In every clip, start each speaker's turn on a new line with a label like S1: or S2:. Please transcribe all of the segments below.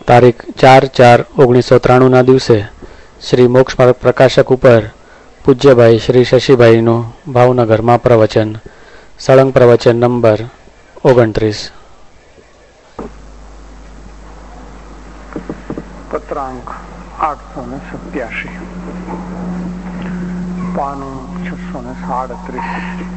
S1: તારીખ 4/4/1993 દિવસે શ્રી મોક્ષ માર્ગ પ્રકાશક ઉપર પૂજ્યભાઈ શ્રી શશીભાઈનું ભાવનગરમાં પ્રવચન, સળંગ પ્રવચન નંબર 29.
S2: પત્રાંક 887, પાનું 637.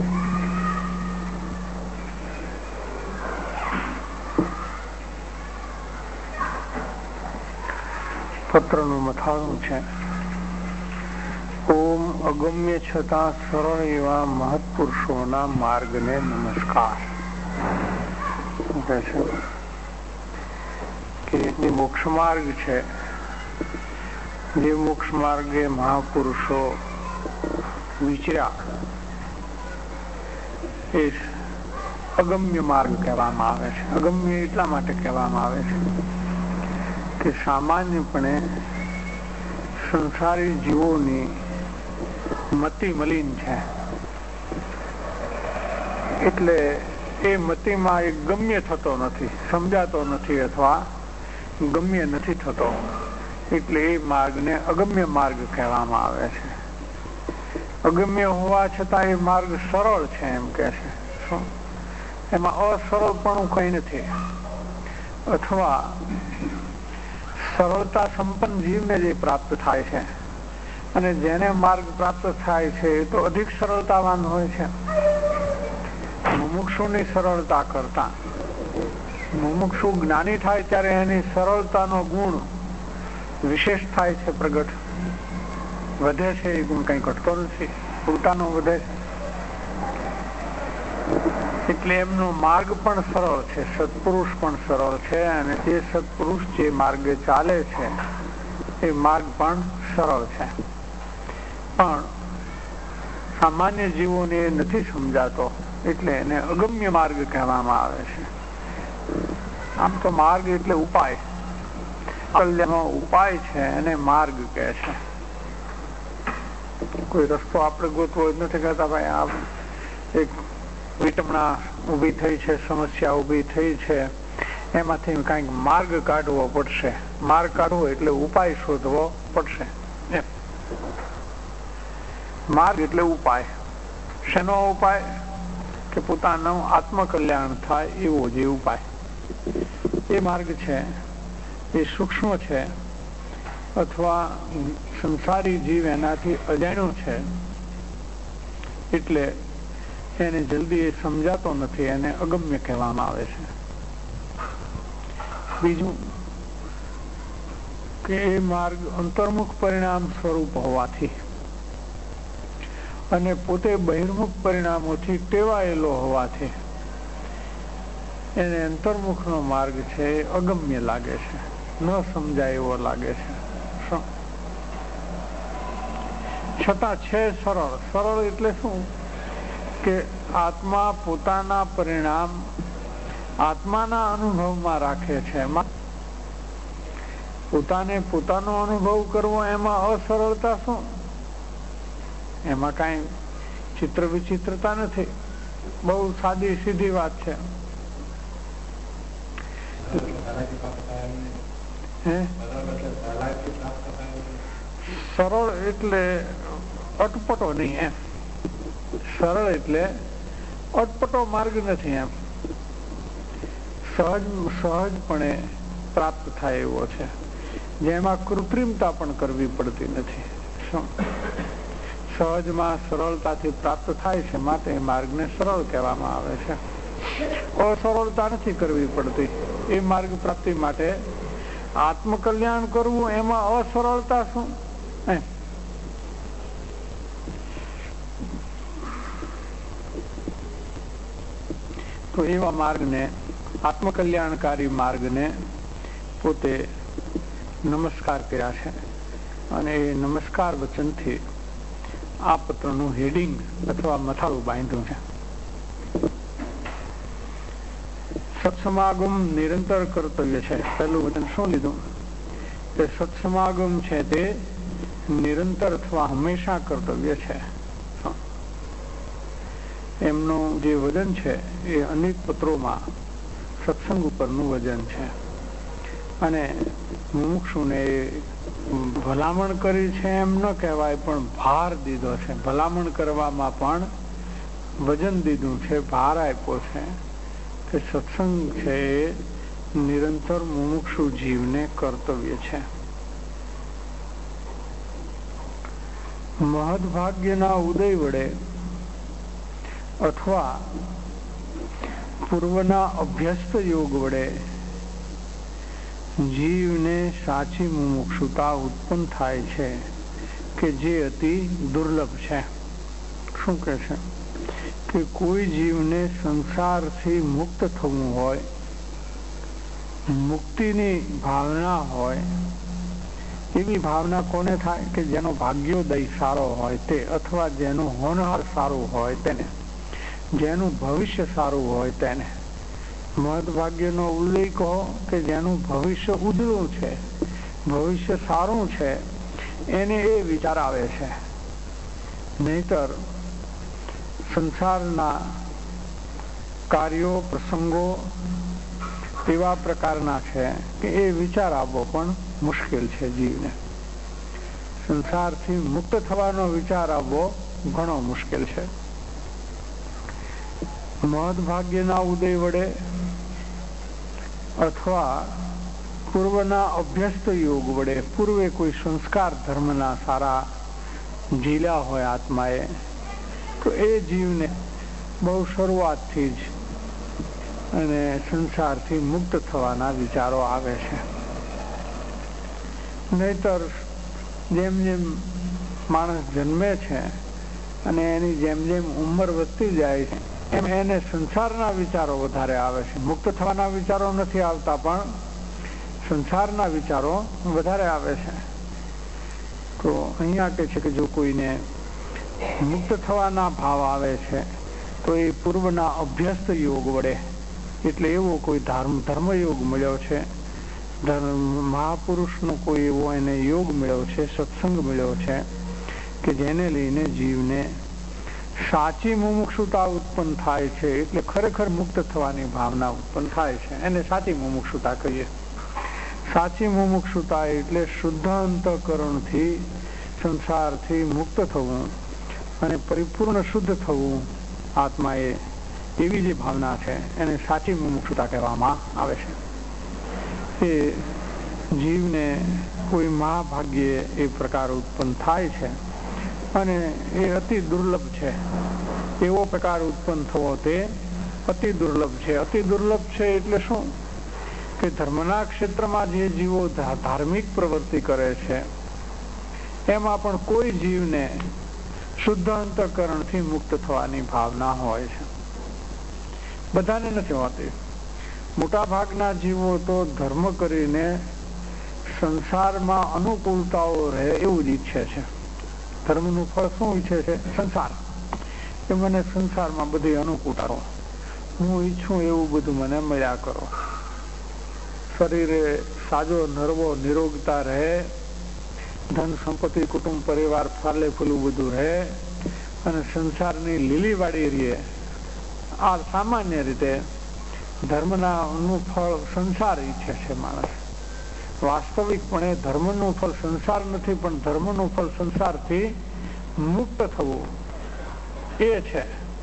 S2: પત્રનું મથાળું છે. ઓમ અગમ્ય છતાં સરળ એવા મહત્પુરુષોના માર્ગને નમસ્કાર. કે જે મોક્ષ માર્ગ છે, જે મોક્ષ માર્ગે મહાપુરુષો વિચર્યા, એ અગમ્ય માર્ગ કહેવામાં આવે છે. અગમ્ય એટલા માટે કહેવામાં આવે છે કે સામાન્યપણે સંસારી જીવોની મતિ મલિન છે, એટલે એ મતિમાં એ ગમ્ય થતો નથી, સમજાતો નથી અથવા ગમ્ય નથી થતો, એટલે એ માર્ગને અગમ્ય માર્ગ કહેવામાં આવે છે. અગમ્ય હોવા છતાં એ માર્ગ સરળ છે એમ કે છે. એમાં અસરળપણું કઈ નથી, અથવા સરળતા સંપન્ન જીવને જે પ્રાપ્ત થાય છે, અને જેને માર્ગ પ્રાપ્ત થાય છે એ તો અધિક સરળતાવાન હોય છે. મુમુક્ષુની સરળતા કરતા મુમુક્ષુ જ્ઞાની થાય ત્યારે એની સરળતાનો ગુણ વિશેષ થાય છે, પ્રગટ વધે છે. એ ગુણ કઈ ઘટતો નથી, ઉલટાનો વધે છે. એટલે એમનો માર્ગ પણ સરળ છે, સત્પુરુષ પણ સરળ છે, અને તે સત્પુરુષ જે માર્ગે ચાલે છે એ માર્ગ પણ સરળ છે. પણ સામાન્ય જીવોને એ નથી સમજાતો, એટલે એને અગમ્ય માર્ગ કહેવામાં આવે છે. આમ તો માર્ગ એટલે ઉપાય, કલ્યાણનો ઉપાય છે, એને માર્ગ કહે છે. કોઈ રસ્તો આપણે ગોતવો જ નથી કહેતા, ભાઈ આ એક વિટમણા ઉભી થઈ છે, સમસ્યા ઉભી થઈ છે, એમાંથી કઈક માર્ગ કાઢવો પડશે. માર્ગ કાઢવો એટલે ઉપાય શોધવો પડશે. માર્ગ એટલે ઉપાય. શેનો ઉપાય? કે પોતાનું આત્મકલ્યાણ થાય એવો જે ઉપાય. એ માર્ગ છે એ સૂક્ષ્મ છે, અથવા સંસારી જીવ એનાથી અજાણ્યો છે, એટલે એને જલ્દી એ સમજાતો નથી, એને અગમ્ય કહેવામાં આવે છે. બીજું કે એ માર્ગ અંતર્મુખ પરિણામ સ્વરૂપ હોવાથી અને પોતે બહિર્મુખ પરિણામોથી ટેવાયેલો હોવાથી એને અંતર્મુખનો માર્ગ છે એ અગમ્ય લાગે છે, ન સમજાય એવો લાગે છે. છતાં છે સરળ. સરળ એટલે શું? કે આત્મા પોતાના પરિણામ આત્માના અનુભવમાં રાખે છે. પોતાને પોતાનો અનુભવ કરવો, એમાં અસરળતા શું? એમાં કઈ ચિત્ર વિચિત્રતા નથી, બહુ સાદી સીધી વાત છે. સરળ એટલે અટપટો નહીં એમ. સરળ એટલે અટપટો માર્ગ નથી એમ. સહજપણે પ્રાપ્ત થાય એવો છે, જેમાં કૃત્રિમતા પણ કરવી પડતી નથી. સહજમાં સરળતાથી પ્રાપ્ત થાય છે, માટે એ માર્ગને સરળ કહેવામાં આવે છે. અસરળતા નથી કરવી પડતી. એ માર્ગ પ્રાપ્તિ માટે આત્મકલ્યાણ કરવું, એમાં અસરળતા શું? તો એવા માર્ગને, આત્મકલ્યાણકારી માર્ગને પોતે નમસ્કાર કર્યા છે, અને એ નમસ્કાર વચનથી આ પત્રનું હેડિંગ અથવા મથાળું બાંધ્યું છે. સત્સમાગમ નિરંતર કર્તવ્ય છે. પહેલું વચન શું લીધું? કે સત્સમાગમ છે તે નિરંતર અથવા હંમેશા કર્તવ્ય છે. એમનું જે વજન છે એ અનેક પત્રોમાં સત્સંગ ઉપરનું વજન છે. અને મુમુક્ષુને ભલામણ કરી છે એમ ન કહેવાય, પણ ભાર દીધો છે. ભલામણ કરવામાં પણ વજન દીધું છે, ભાર આપ્યો છે કે સત્સંગ છે એ નિરંતર મુમુક્ષુ જીવને કર્તવ્ય છે. મહદભાગ્યના ઉદય વડે અથવા પૂર્વના અભ્યસ્ત યોગ વડે જીવને સાચી મુમુક્ષુતા ઉત્પન્ન થાય છે કે જે અતિ દુર્લભ છે. શું કહે છે કે કોઈ જીવને સંસારથી મુક્ત થવું હોય, મુક્તિની ભાવના હોય, એવી ભાવના કોને થાય કે જેનો ભાગ્યોદય સારો હોય તે, અથવા જેનું હોનહાર સારું હોય તેને, જેનું ભવિષ્ય સારું હોય તેને. મહદભાગ્યનો ઉલ્લેખ કહો કે જેનું ભવિષ્ય ઉજળું છે, ભવિષ્ય સારું છે, એને એ વિચાર આવે છે. નહીતર સંસારના કાર્યો પ્રસંગો એવા પ્રકારના છે કે એ વિચાર આવવો પણ મુશ્કેલ છે. જીવને સંસારથી મુક્ત થવાનો વિચાર આવવો ઘણો મુશ્કેલ છે. મહદભાગ્યના ઉદય વડે અથવા પૂર્વના અભ્યસ્ત યોગ વડે, પૂર્વે કોઈ સંસ્કાર ધર્મના સારા ઝીલ્યા હોય આત્માએ, તો એ જીવને બહુ શરૂઆતથી જ અને સંસારથી મુક્ત થવાના વિચારો આવે છે. નહીતર જેમ જેમ માણસ જન્મે છે અને એની જેમ જેમ ઉંમર વધતી જાય છે એમ એને સંસારના વિચારો વધારે આવે છે. મુક્ત થવાના વિચારો નથી આવતા, પણ સંસારના વિચારો વધારે આવે છે. તો અહીંયા કહે છે કે જો કોઈને મુક્ત થવાના ભાવ આવે છે તો એ પૂર્વના અભ્યસ્ત યોગ વડે, એટલે એવો કોઈ ધર્મયોગ મળ્યો છે, મહાપુરુષનો કોઈ એવો એને યોગ મળ્યો છે, સત્સંગ મળ્યો છે કે જેને લઈને જીવને સાચી મુમુક્ષુતા ઉત્પન્ન થાય છે. એટલે ખરેખર મુક્ત થવાની ભાવના ઉત્પન્ન થાય છે, એને સાચી મુમુક્ષુતા કહીએ. સાચી મુમુક્ષુતા એટલે શુદ્ધ અંતઃકરણથી સંસારથી મુક્ત થવું અને પરિપૂર્ણ શુદ્ધ થવું આત્માએ, એવી જે ભાવના છે એને સાચી મુમુક્ષુતા કહેવામાં આવે છે. એ જીવને કોઈ મહાભાગ્યે એ પ્રકાર ઉત્પન્ન થાય છે અને એ અતિ દુર્લભ છે. એવો પ્રકાર ઉત્પન્ન થવો તે અતિ દુર્લભ છે. અતિ દુર્લભ છે એટલે શું કે ધર્મના ક્ષેત્રમાં જે જીવો ધાર્મિક પ્રવૃત્તિ કરે છે એમાં પણ કોઈ જીવને શુદ્ધ અંતઃકરણથી મુક્ત થવાની ભાવના હોય છે. બધાને નથી હોતી. મોટા ભાગના જીવો તો ધર્મ કરીને સંસારમાં અનુકૂળતાઓ રહે એવું જ ઈચ્છે છે. ધર્મનું ફળ શું ઈચ્છે છે? સંસાર. કે મને સંસારમાં બધી અનુકૂળતાઓ, હું ઈચ્છું એવું બધું મને મળ્યા કરો. શરીરે સાજો નરવો નિરોગતા રહે, ધન સંપત્તિ કુટુંબ પરિવાર ફાલે ફૂલું બધું રહે અને સંસારની લીલી વાડી રહે. આ સામાન્ય રીતે ધર્મના નું ફળ સંસાર ઈચ્છે છે માણસ. વાસ્તવિકપણે ધર્મનું ફળ સંસાર નથી, પણ ધર્મનું ફળ સંસારથી મુક્ત થવું એ છે.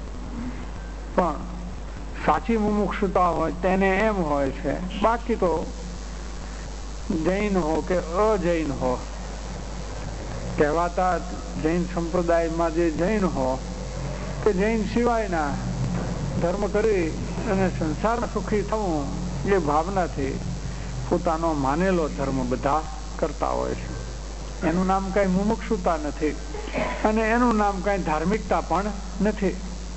S2: પણ સાચી મુમુક્ષુતા હોય તેને એમ હોય છે, બાકી તો જૈન હો કે અજૈન હો, કહેવાતા જૈન સંપ્રદાયમાં જે જૈન હો કે જૈન સિવાયના ધર્મ કરી અને સંસારમાં સુખી થવું એ ભાવનાથી પોતાનો માનેલો ધર્મ બધા કરતા હોય છે. એનું નામ કઈ મુમુક્ષુતા નથી અને એનું નામ કઈ ધાર્મિકતા પણ નથી.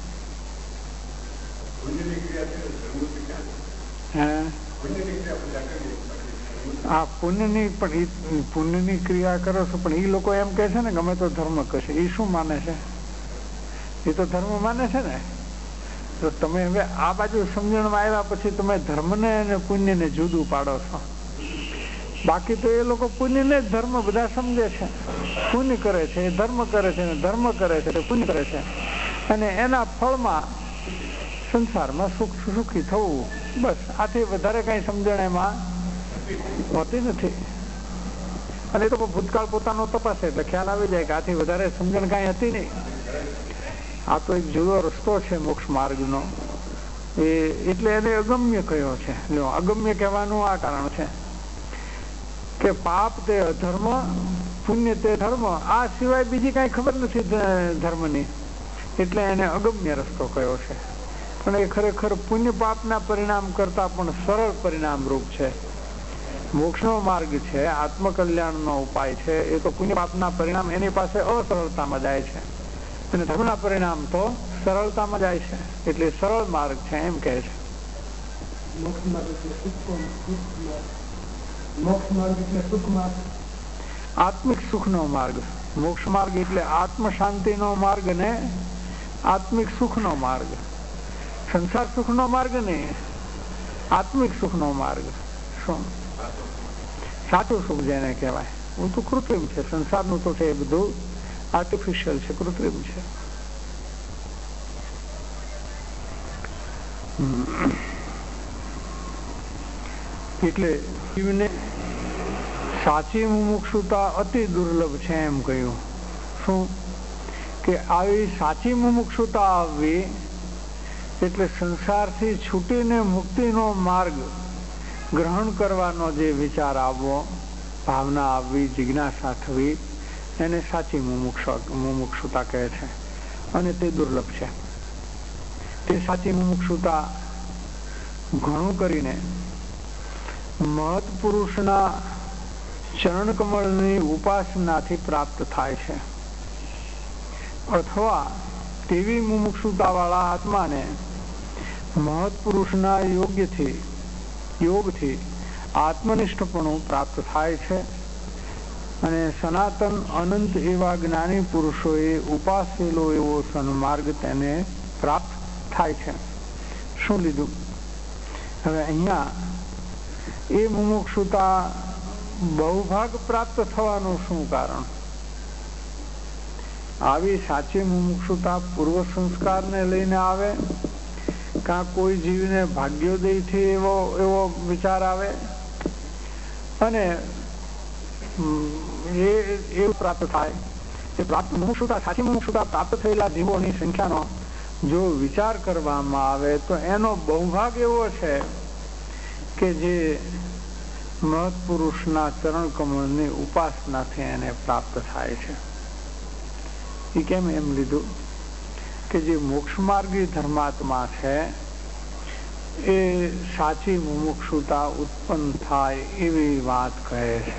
S2: આ પુણ્યની ક્રિયા કરો છો, પણ એ લોકો એમ કે છે ને ગમે તો ધર્મ કરશે. એ શું માને છે? એ તો ધર્મ માને છે ને. તો તમે હવે આ બાજુ સમજણમાં આવ્યા પછી તમે ધર્મને અને પુણ્યને જુદું પાડો છો. બાકી તો એ લોકો પુણ્યને જ ધર્મ બધા સમજે છે. પુણ્ય કરે છે એ ધર્મ કરે છે, ધર્મ કરે છે પુણ્ય કરે છે, અને એના ફળમાં સંસારમાં સુખી થવું. બસ આથી વધારે કઈ સમજણ એમાં હોતી નથી. અને એ તો ભૂતકાળ પોતાનો તપાસે એટલે ખ્યાલ આવી જાય કે આથી વધારે સમજણ કાંઈ હતી નહીં. આ તો એક જુદો રસ્તો છે મોક્ષ માર્ગનો. એટલે એને અગમ્ય કહ્યો છે. અગમ્ય કહેવાનું આ કારણ છે કે પાપ તે અધર્મ, પુણ્ય તે ધર્મ, આ સિવાય બીજી કાંઈ ખબર નથી ધર્મની, એટલે એને અગમ્ય રસ્તો કયો છે. પણ એ ખરેખર પુણ્ય પાપના પરિણામ કરતા પણ સરળ પરિણામ રૂપ છે. મોક્ષનો માર્ગ છે, આત્મકલ્યાણનો ઉપાય છે, એ તો પુણ્ય પાપના પરિણામ એની પાસે અસરળતામાં જાય છે અને ધર્મના પરિણામ તો સરળતામાં જાય છે. એટલે સરળ માર્ગ છે એમ કહે છે. આત્મિક સુખનો માર્ગ. મોક્ષ માર્ગ એટલે આત્મ શાંતિનો માર્ગ ને આત્મિક સુખનો માર્ગ. સંસાર સુખનો માર્ગ ને આત્મિક સુખનો માર્ગ. શું સાચું સુખ જેને કહેવાય, હું તો કૃત્રિમ છે. સંસારનું તો છે બધું આર્ટિફિશિયલ છે, કૃત્રિમ છે. એટલે જીવને સાચી મુમુક્ષુતા અતિ દુર્લભ છે એમ કહ્યું. શું કે આવી સાચી મુમુક્ષુતા આવવી એટલે સંસારથી છૂટીને મુક્તિનો માર્ગ ગ્રહણ કરવાનો જે વિચાર આવવો, ભાવના આવવી, જિજ્ઞાસા થવી, એને સાચી મુમુક્ષુતા કહે છે. અને તે દુર્લભ છે. તે સાચી મુમુક્ષુતા ઘણું કરીને મહત પુરુષના ચરણ કમળની ઉપાસનાથી પ્રાપ્ત થાય છે. અથવા તેવી મુમુક્ષુતા વાળા આત્માને મહત પુરુષના યોગથી આત્મનિષ્ઠપણું પ્રાપ્ત થાય છે. અને સનાતન અનંત એવા જ્ઞાની પુરુષોએ ઉપાસેલો એવો સન્માર્ગ તેને પ્રાપ્ત થાય છે. શું લીધું? હવે અહીંયા એ મુમુક્ષુતા બહુભાગ પ્રાપ્ત થવાનું શું કારણ? આવી સાચી મુમુક્ષુતા પૂર્વ સંસ્કારને લઈને આવે, કાં કોઈ જીવને ભાગ્યોદયથી એવો વિચાર આવે અને એ પ્રાપ્ત થાય. એ પ્રાપ્ત મુમુક્ષુતા, સાચી મુમુક્ષુતા પ્રાપ્ત થયેલા જીવોની સંખ્યાનો જો વિચાર કરવામાં આવે તો એનો બહુભાગ એવો છે કે જે મહત્પુરુષના ચરણ કમળની ઉપાસનાથી એને પ્રાપ્ત થાય છે. એ કેમ એમ લીધું? કે જે મોક્ષમાર્ગી ધર્માત્મા છે એ સાચી મુમુક્ષુતા ઉત્પન્ન થાય એવી વાત કહે છે.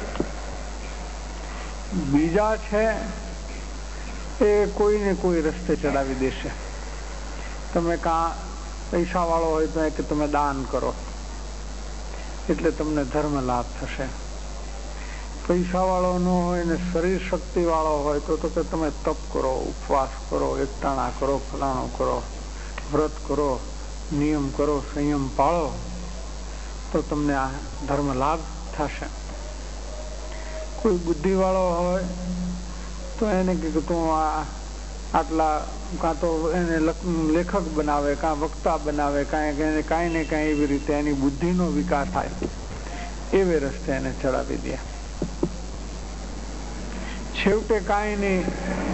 S2: બીજા છે એ કોઈને કોઈ રસ્તે ચડાવી દેશે. તમે કાં પૈસા વાળો હોય તો કે તમે દાન કરો એટલે તમને ધર્મ લાભ થશે. પૈસા વાળો ન હોય ને શરીર શક્તિ વાળો હોય તો કે તમે તપ કરો, ઉપવાસ કરો, એકટાણા કરો, ફલાણો કરો, વ્રત કરો, નિયમ કરો, સંયમ પાળો તો તમને આ ધર્મ લાભ થશે. કોઈ બુદ્ધિ વાળો હોય તો એને કે તું આટલા કાં તો એને લેખક બનાવે, કાં વક્તા બનાવે, કાંઈ ને કાંઈ એવી રીતે એની બુદ્ધિનો વિકાસ થાય એવે રસ્તે એને ચડાવી દે. છેવટે કાંઈ નહીં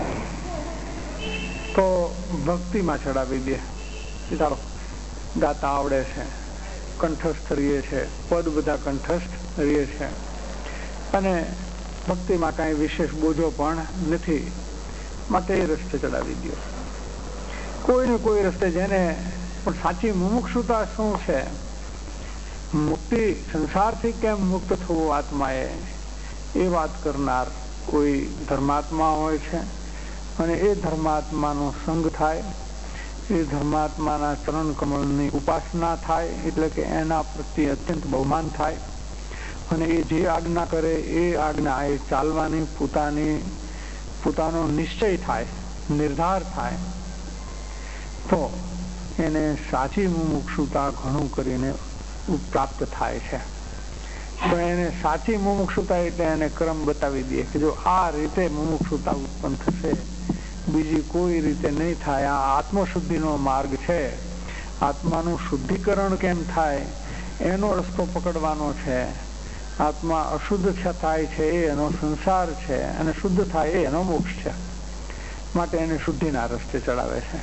S2: તો ભક્તિમાં ચડાવી દે. ચાલો ગાતા આવડે છે, કંઠસ્થ રહીએ છે, પદ બધા કંઠસ્થ રહીએ છે અને ભક્તિમાં કાંઈ વિશેષ બોજો પણ નથી, માટે એ રસ્તે ચડાવી દો. કોઈને કોઈ રસ્તે જેને પણ સાચી મુમુક્ષુતા શું છે, મુક્તિ સંસારથી કેમ મુક્ત થવું આત્માએ, એ વાત કરનાર કોઈ ધર્માત્મા હોય છે અને એ ધર્માત્માનો સંગ થાય, એ ધર્માત્માના ચરણ કમળની ઉપાસના થાય, એટલે કે એના પ્રત્યે અત્યંત બહુમાન થાય અને એ જે આજ્ઞા કરે એ આજ્ઞા એ ચાલવાની પોતાનો નિશ્ચય થાય, નિર્ધાર થાય, તો એને સાચી મુમુક્ષુતા ઘણું કરીને પ્રાપ્ત થાય છે. તો એને સાચી મુમુક્ષુતા એટલે એને ક્રમ બતાવી દે કે જો આ રીતે મુમુક્ષુતા ઉત્પન્ન થશે, બીજી કોઈ રીતે નહીં થાય. આ આત્મશુદ્ધિનો માર્ગ છે. આત્માનું શુદ્ધિકરણ કેમ થાય એનો રસ્તો પકડવાનો છે. આત્મા અશુદ્ધ થાય છે એનો સંસાર છે, અને શુદ્ધ થાય એનો મોક્ષ છે. માટે એને શુદ્ધિના રસ્તે ચડાવે છે.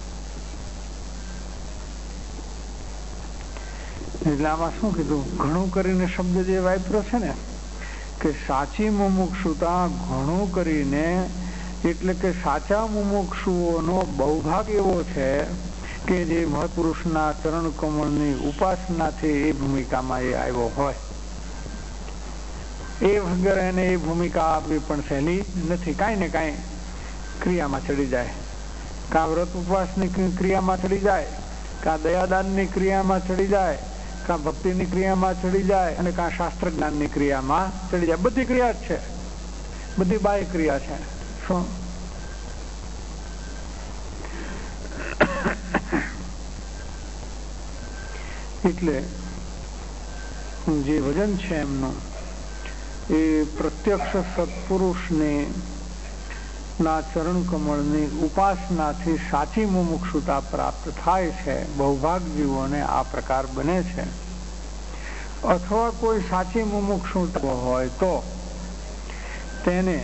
S2: એટલે આમાં શું કીધું, ઘણું કરીને શબ્દ જે વાપર્યો છે ને, કે સાચી મુમુક્ષુતા ઘણું કરીને, એટલે કે સાચા મુમુક્ષુઓનો બહુભાગ એવો છે કે જે મહાપુરુષના ચરણ કમળની ઉપાસનાથી એ ભૂમિકામાં એ આવ્યો હોય. એ વગર એને એ ભૂમિકા આપવી પણ સહેલી નથી. કાંઈ ને કાંઈ ક્રિયામાં ચડી જાય, કાં વ્રત ઉપવાસની ક્રિયામાં ચડી જાય, કાં દયાદાનની ક્રિયામાં ચડી જાય, કાં ભક્તિની ક્રિયામાં ચડી જાય, અને કાં શાસ્ત્ર જ્ઞાનની ક્રિયામાં ચડી જાય. બધી ક્રિયા જ છે, બધી બાહ્ય ક્રિયા છે. શું એટલે જે વજન છે એમનું એ પ્રત્યક્ષ સત્પુરુષને ના ચરણ કમળની ઉપાસનાથી સાચી મુમુક્ષુતા પ્રાપ્ત થાય છે. બહુભાગ જીવોને આ પ્રકાર બને છે. અથવા કોઈ સાચી મુમુક્ષુતા હોય તો તેને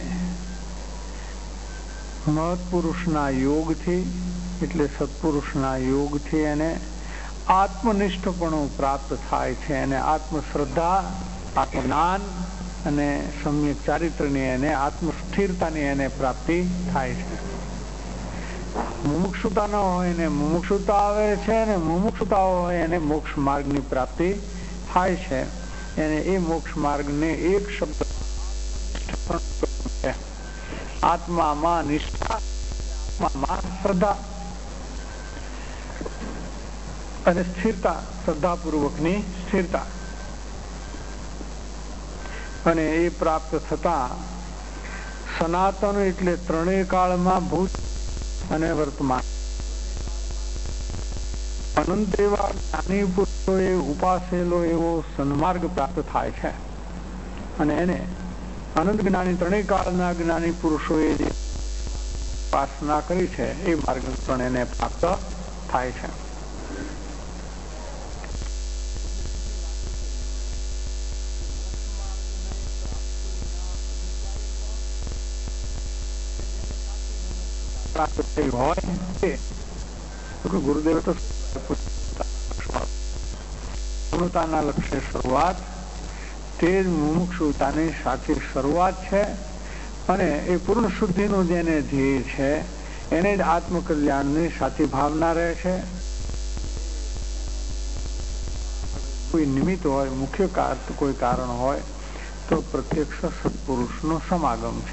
S2: મહત્પુરુષના યોગથી, એટલે સત્પુરુષના યોગથી એને આત્મનિષ્ઠપણું પ્રાપ્ત થાય છે. અને આત્મશ્રદ્ધા, આત્મજ્ઞાન અને સમ્યક ચારિત્રની એને આત્મસ્થિરતાની એને પ્રાપ્તિ થાય છે. મુમુક્ષુતા ન હોય એને મુમુક્ષુતા આવે છે, અને મુમુક્ષુતા હોય એને મોક્ષ માર્ગની પ્રાપ્તિ થાય છે. એને એ મોક્ષ માર્ગને એક શબ્દ આત્મામાં નિષ્ઠા, આત્મામાં શ્રદ્ધા અને સ્થિરતા, શ્રદ્ધાપૂર્વકની સ્થિરતા. અને એ પ્રાપ્ત થતા સનાતન એટલે ત્રણેય કાળમાં ભૂત અને વર્તમાન અનંત એવા જ્ઞાની પુરુષોએ ઉપાસેલો એવો સન્માર્ગ પ્રાપ્ત થાય છે. અને એને અનંત જ્ઞાની, ત્રણેય કાળના જ્ઞાની પુરુષોએ જે ઉપાસના કરી છે એ માર્ગ પણ એને પ્રાપ્ત થાય છે. ગુરુદેવ તો પૂર્ણતાના લક્ષ્ય શરૂઆત, તે જ મુમુક્ષુતાની સાચી શરૂઆત છે. અને એ પૂર્ણ શુદ્ધિનું જેને ધ્યેય છે એને જ આત્મકલ્યાણની સાચી ભાવના રહે છે. કોઈ નિમિત્ત હોય, મુખ્ય કોઈ કારણ હોય તો પ્રત્યક્ષ સત્પુરુષનો સમાગમ છે.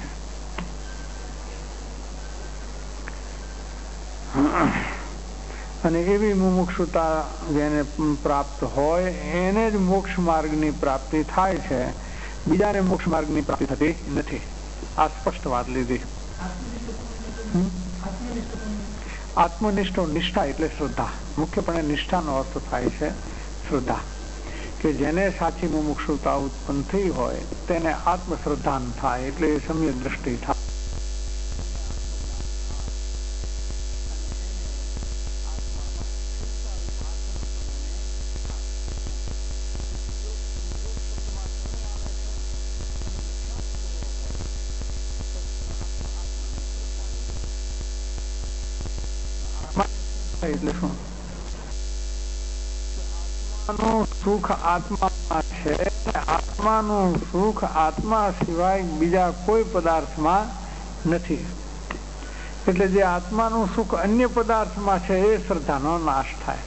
S2: અને એવી મુમુક્ષુતા જેને પ્રાપ્ત હોય એને જ મોક્ષ માર્ગની પ્રાપ્તિ થાય છે. બીજાને મોક્ષ માર્ગની પ્રાપ્તિ થતી નથી. આ સ્પષ્ટ વાત લીધી. આત્મનિષ્ઠો, નિષ્ઠા એટલે શ્રદ્ધા. મુખ્યપણે નિષ્ઠાનો અર્થ થાય છે શ્રદ્ધા. કે જેને સાચી મુમુક્ષુતા ઉત્પન્ન થઈ હોય તેને આત્મશ્રદ્ધા થાય, એટલે એ સમ્યક દ્રષ્ટિ થાય. એટલે શું? સુખ આત્મા છે. આત્માનું સુખ આત્મા સિવાય બીજા કોઈ પદાર્થમાં નથી. એટલે જે આત્માનું સુખ અન્ય પદાર્થમાં છે એ શ્રદ્ધાનો નાશ થાય.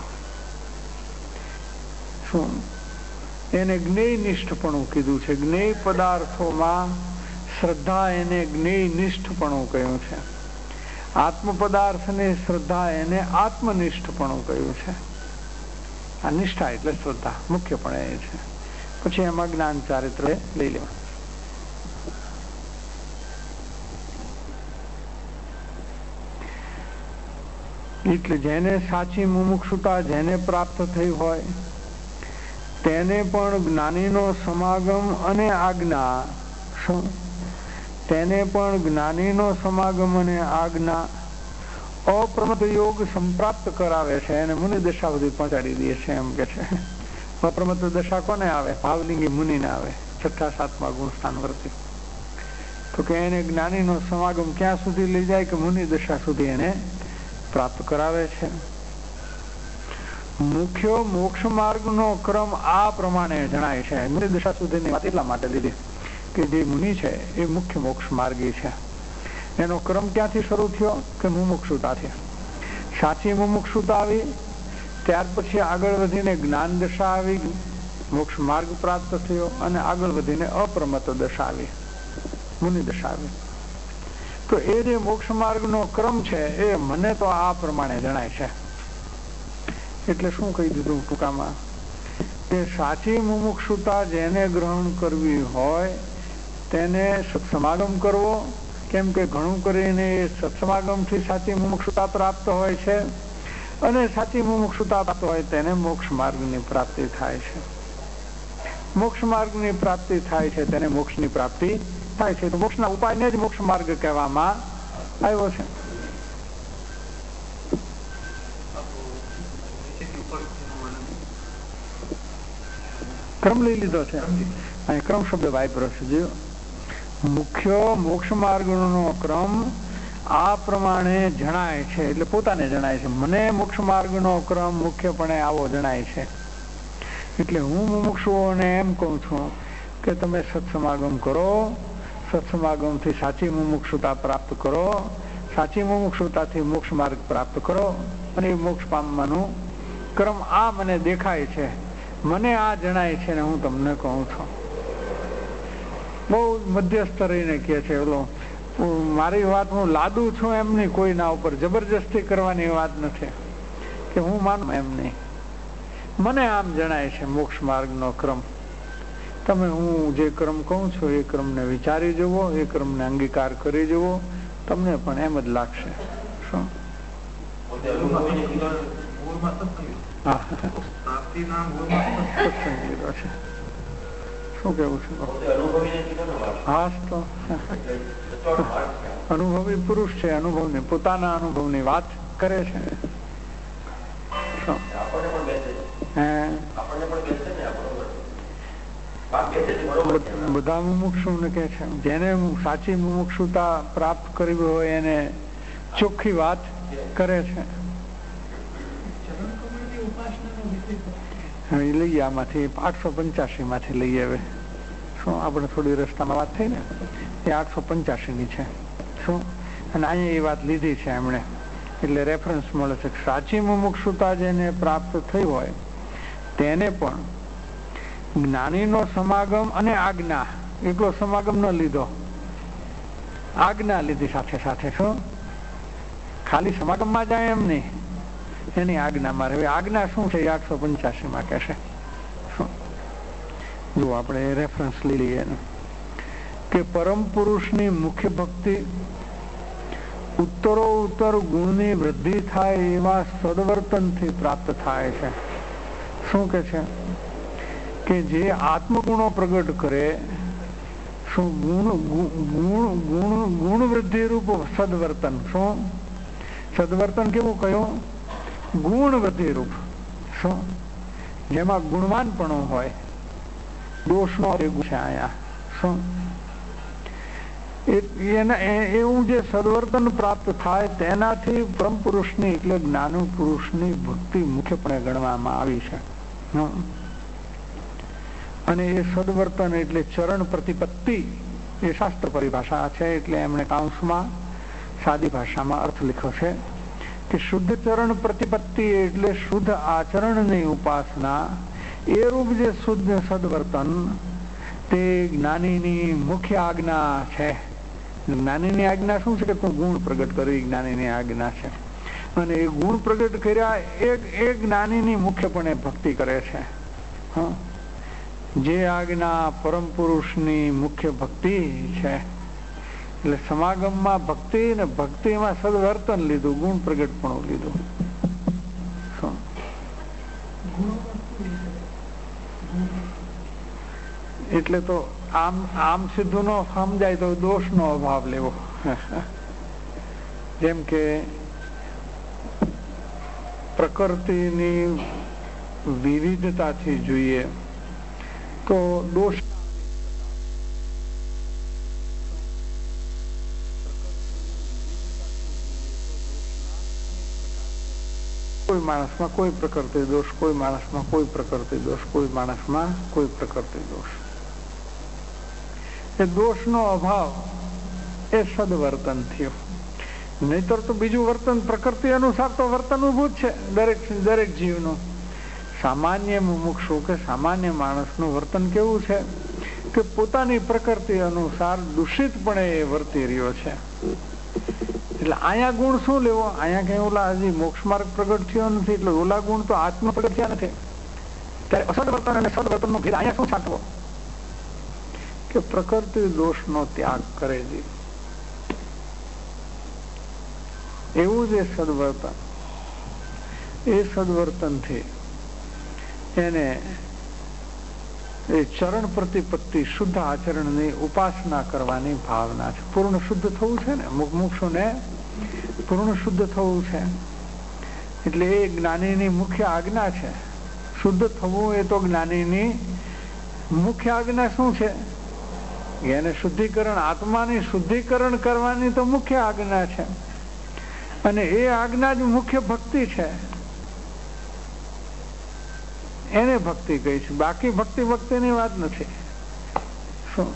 S2: શું? એને જ્ઞેયનિષ્ઠપણું કીધું છે. જ્ઞેય પદાર્થોમાં શ્રદ્ધા એને જ્ઞેયનિષ્ઠપણું કહ્યું છે. આત્મ પદાર્થની શ્રદ્ધા એને આત્મનિષ્ઠપણું કહ્યું છે. આ નિષ્ઠા એટલે શ્રદ્ધા મુખ્યપણે એ છે. પછી એમાં જ્ઞાન ચારિત્ર લઈ લેવા. એટલે જેને સાચી મુમુક્ષુતા જેને પ્રાપ્ત થઈ હોય તેને પણ જ્ઞાનીનો સમાગમ અને આજ્ઞા, તેને પણ જ્ઞાનીનો સમાગમ અને આજ્ઞા અપ્રમત યોગ સંપ્રાપ્ત કરાવે છે અને મુનિ દશા સુધી પહોંચાડી દે છે. એમ કે છે અપ્રમત્ત દશા કોને આવે? ભાવલિંગી મુનિને આવે, 6ઠા 7મા ગુણ સ્થાન વર્તી. તો કે એને જ્ઞાનીનો સમાગમ ક્યાં સુધી લઈ જાય કે મુનિ દશા સુધી એને પ્રાપ્ત કરાવે છે. મુખ્ય મોક્ષ માર્ગનો ક્રમ આ પ્રમાણે જણાય છે. મુનિ દશા સુધીની વાત એટલા માટે લીધી કે જે મુનિ છે એ મુખ્ય મોક્ષ માર્ગી છે. એનો ક્રમ ક્યાંથી શરૂ થયો કે મુમુક્ષુતાથી. સાચી મુમુક્ષુતા આવી, ત્યાર પછી આગળ વધીને જ્ઞાન દશા આવી, મોક્ષ માર્ગ પ્રાપ્ત થયો, અને આગળ વધીને અપ્રમત્ત દશા આવી, મુનિ દશા આવી. તો એ જે મોક્ષ માર્ગનો ક્રમ છે એ મને તો આ પ્રમાણે જણાય છે. એટલે શું કહી દીધું ટૂંકામાં કે સાચી મુમુક્ષુતા જેને ગ્રહણ કરવી હોય તેને સત્સમાગમ કરવો, કેમ કે ઘણું કરીને એ સત્સમાગમથી સાચી મુમુક્ષુતા પ્રાપ્ત હોય છે, અને સાચી મુમુક્ષુતા પ્રાપ્ત હોય તેને મોક્ષ માર્ગની પ્રાપ્તિ થાય છે. મોક્ષ માર્ગની પ્રાપ્તિ થાય છે તેને મોક્ષની પ્રાપ્તિ થાય છે. તો મોક્ષના ઉપાયને જ મોક્ષ માર્ગ કહેવામાં આવ્યો છે. ક્રમ લઈ લીધો છે, અહીં ક્રમ શબ્દ વાપર્યો છે. મુખ્ય મોક્ષ માર્ગનો ક્રમ આ પ્રમાણે જણાય છે, એટલે પોતાને જણાય છે. મને મોક્ષ માર્ગનો ક્રમ મુખ્યપણે આવો જણાય છે. એટલે હું મુમુક્ષુઓને એમ કહું છું કે તમે સત્સમાગમ કરો, સત્સમાગમથી સાચી મુમુક્ષુતા પ્રાપ્ત કરો, સાચી મુમુક્ષુતાથી મોક્ષ માર્ગ પ્રાપ્ત કરો, અને એ મોક્ષ પામવાનું ક્રમ આ મને દેખાય છે, મને આ જણાય છે, ને હું તમને કહું છું. બહુ મધ્યસ્થ રહીને કહે છે. ઓલો મારી વાત હું લાદું છું એમ નહીં, કોઈના ઉપર જબરજસ્તી કરવાની વાત નથી કે હું માનું એમ નહીં. મને આમ જણાય છે મોક્ષ માર્ગનો ક્રમ. તમે હું જે ક્રમ કહું છું એ ક્રમને વિચારી જુઓ, એ ક્રમને અંગીકાર કરી જુઓ, તમને પણ એમ જ લાગશે. શું શું કેવું છે? હા, તો અનુભવી પુરુષ છે, અનુભવની પોતાના અનુભવની વાત કરે છે. બધા મુમુક્ષુ ને કે છે, જેને સાચી મુમુક્ષુતા પ્રાપ્ત કરવી હોય એને ચોખ્ખી વાત કરે છે. લઈએ આમાંથી 885 માંથી લઈએ. હવે શું આપણે થોડી રસ્તામાં વાત થઈ ને, એ 885 ની છે. શું અને અહીંયા એ વાત લીધી છે એમણે, એટલે રેફરન્સ મળે છે. સાચી મુમુક્ષુતા જેને પ્રાપ્ત થઈ હોય તેને પણ જ્ઞાનીનો સમાગમ અને આજ્ઞા, એકલો સમાગમ ન લીધો, આજ્ઞા લીધી સાથે સાથે. શું ખાલી સમાગમમાં જાય એમ નહીં, એની આજ્ઞામાં રહે. આજ્ઞા શું છે એ 885 માં કહેશે. શું જો આપણે રેફરન્સ લઈ લઈએ કે પરમ પુરુષની મુખ્ય ભક્તિ ઉત્તરોત્તર ગુણની વૃદ્ધિ થાય એવા સદવર્તનથી પ્રાપ્ત થાય છે. શું કે છે કે જે આત્મગુણો પ્રગટ કરે, શું ગુણ વૃદ્ધિ રૂપ સદવર્તન. શું સદવર્તન કેવું કહ્યું? ગુણ વૃદ્ધિ રૂપ. શું જેમાં ગુણવાનપણું હોય, દોષનો છે અહીંયા. શું એવું જે સદવર્તન પ્રાપ્ત થાય તેનાથી પરમ પુરુષની એટલે જ્ઞાનુ પુરુષની ભક્તિ મુખ્યપણે ગણવામાં આવી છે. અને એ સદવર્તન એટલે ચરણ પ્રતિપત્તિ, એ શાસ્ત્ર પરિભાષા છે. એટલે એમણે કાંસમાં સાદી ભાષામાં અર્થ લખ્યો છે કે શુદ્ધ ચરણ પ્રતિપત્તિ એટલે શુદ્ધ આચરણની ઉપાસના. એ રૂપ જે શુદ્ધ સદવર્તન તે જ્ઞાનીની મુખ્ય આજ્ઞા છે. જ્ઞાનીની આજ્ઞા શું છે કે તું ગુણ પ્રગટ કરવી, જ્ઞાનીની આજ્ઞા છે. અને એ ગુણ પ્રગટ કર્યા એ જ્ઞાનીની મુખ્યપણે ભક્તિ કરે છે. જે આજ્ઞા પરમ પુરુષની મુખ્ય ભક્તિ છે. એટલે સમાગમમાં ભક્તિ ને ભક્તિમાં સદવર્તન લીધું, ગુણ પ્રગટપણું લીધું. એટલે તો આમ સીધું નો સમજાય તો દોષ નો અભાવ લેવો. જેમ કે પ્રકૃતિની વિવિધતાથી જોઈએ તો દોષ કોઈ માણસમાં કોઈ પ્રકૃતિ દોષ, કોઈ માણસમાં કોઈ પ્રકૃતિ દોષ, કોઈ માણસમાં કોઈ પ્રકૃતિ દોષ. એ દોષનો અભાવ એ સદવર્તન થયું. નહીતર તો બીજું વર્તન પ્રકૃતિ અનુસાર તો વર્તન ઉભું જ છે દરેક જીવનું. સામાન્ય મુમુક્ષુ કે સામાન્ય માણસનું વર્તન કેવું છે કે પોતાની પ્રકૃતિ અનુસાર દૂષિતપણે એ વર્તી રહ્યો છે. એટલે અહીંયા ગુણ શું લેવો? અહીંયા કઈ ઓલા હજી મોક્ષ માર્ગ પ્રગટ થયો નથી એટલે ઓલા ગુણ તો આત્મ પ્રગટ થયા નથી. ત્યારે અસદવર્તન અને સદવર્તનનો ભેદ અહીંયા શું સાચવો કે પ્રકૃતિ દોષનો ત્યાગ કરે છે. એવું જ સદવર્તન, એ સદવર્તનથી એને એ ચરણ પ્રતિપત્તિ શુદ્ધ આચરણની ઉપાસના કરવાની ભાવના છે. પૂર્ણ શુદ્ધ થવું છે ને, મુમુક્ષુને પૂર્ણ શુદ્ધ થવું છે એટલે એ જ્ઞાનીની મુખ્ય આજ્ઞા છે. શુદ્ધ થવું એ તો જ્ઞાનીની મુખ્ય આજ્ઞા શું છે? એને શુદ્ધિકરણ, આત્માની શુદ્ધિકરણ કરવાની તો મુખ્ય આજ્ઞા છે અને એ આજ્ઞા જ મુખ્ય ભક્તિ છે. એને ભક્તિ કહી છે. બાકી ભક્તિની વાત નથી. શું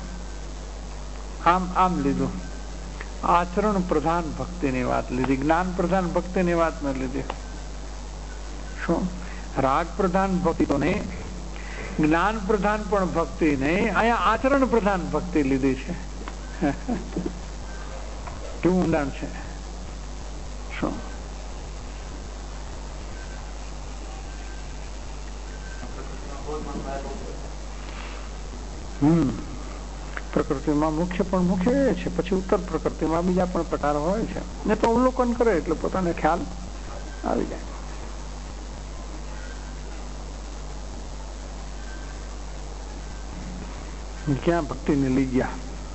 S2: આમ લીધું? આચરણ પ્રધાન ભક્તિની વાત લીધી, જ્ઞાન પ્રધાન ભક્તિની વાત ન લીધી. શું રાગ પ્રધાન ભક્તિ તો નહીં, જ્ઞાન પ્રધાન પણ ભક્તિ નહીં, અહીંયા આચરણ પ્રધાન ભક્તિ લીધી છે. કેવું ઊંડાણ છે. શું પ્રકૃતિમાં મુખ્ય પણ મુખ્ય એ છે, પછી ઉત્તર પ્રકૃતિમાં બીજા પણ પ્રકાર હોય છે. ને તો અવલોકન કરે એટલે પોતાને ખ્યાલ આવી જાય. ક્યાં ભક્તિને લઈ ગયા?